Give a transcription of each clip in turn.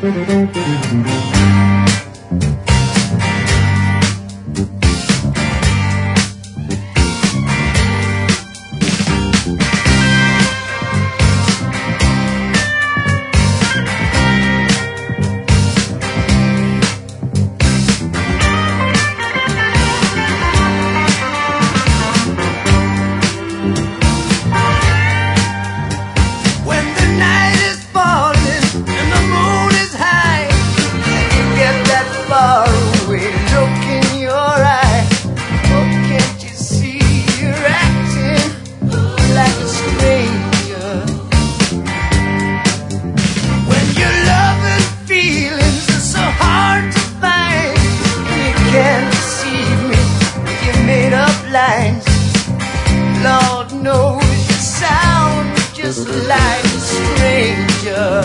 Lord knows you sound just like a stranger.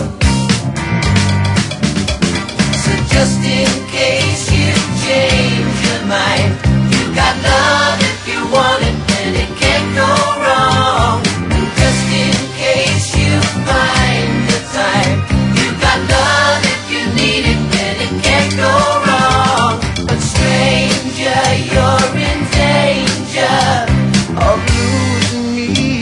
So just in case you change your mind, you got love if you want it, and it can't go wrong. And just in case you find the time, you got love if you need it, and it can't go wrong. But stranger, you're in danger of losing me.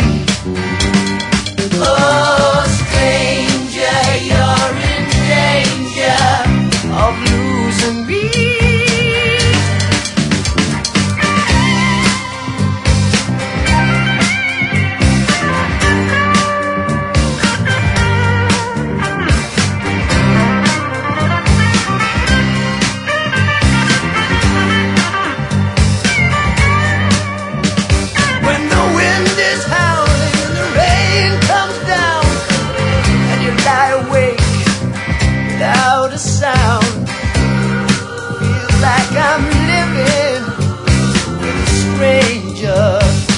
Oh, stranger, you're in danger of losing me. Without a sound, feels like I'm living with a stranger.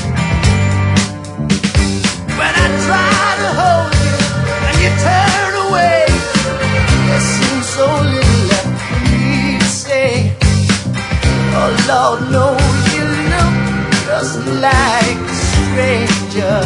When I try to hold you and you turn away, there seems so little left for me to say. Oh Lord knows you look just like a stranger.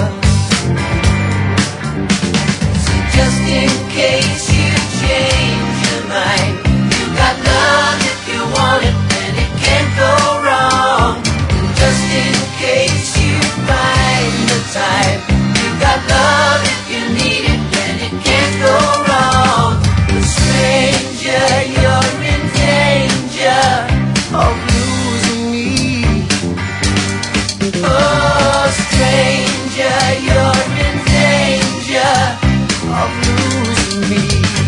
So just in case you change your mind, you got love if you want it, and it can't go wrong. And just in case you find the time, you got love if you need it, and it can't go wrong. But stranger, you're in danger of losing me. Oh, stranger, you're in danger of losing me.